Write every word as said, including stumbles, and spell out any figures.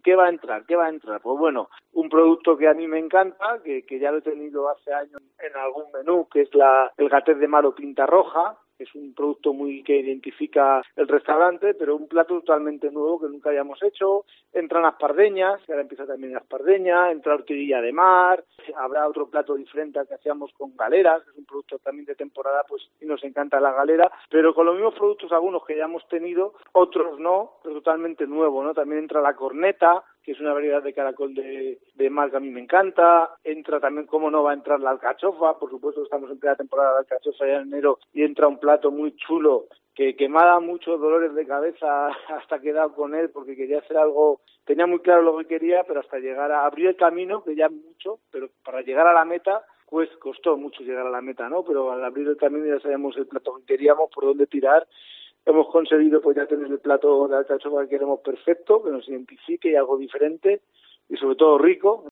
¿Qué va a entrar? ¿Qué va a entrar? Pues bueno, un producto que a mí me encanta, que, que ya lo he tenido hace años en algún menú, que es la, el gatet de mar o pinta roja. Es un producto muy que identifica el restaurante, pero un plato totalmente nuevo que nunca hayamos hecho. Entran aspardeñas, que ahora empieza también la espardeña, entra horquilla de mar, habrá otro plato diferente al que hacíamos con galeras, que es un producto también de temporada, pues y nos encanta la galera, pero con los mismos productos algunos que ya hemos tenido, otros no, pero totalmente nuevo, ¿no? También entra la corneta, que es una variedad de caracol de, de mar que a mí me encanta. Entra también, cómo no va a entrar la alcachofa, por supuesto estamos en plena temporada de alcachofa ya en enero y entra un plato muy chulo que, que me ha dado muchos dolores de cabeza hasta que he dado con él porque quería hacer algo, tenía muy claro lo que quería, pero hasta llegar a abrir el camino, que ya mucho, pero para llegar a la meta pues costó mucho llegar a la meta, ¿no? Pero al abrir el camino ya sabíamos el plato que queríamos, por dónde tirar. Hemos conseguido pues ya tener el plato de alcachofa que queremos perfecto, que nos identifique y algo diferente y sobre todo rico.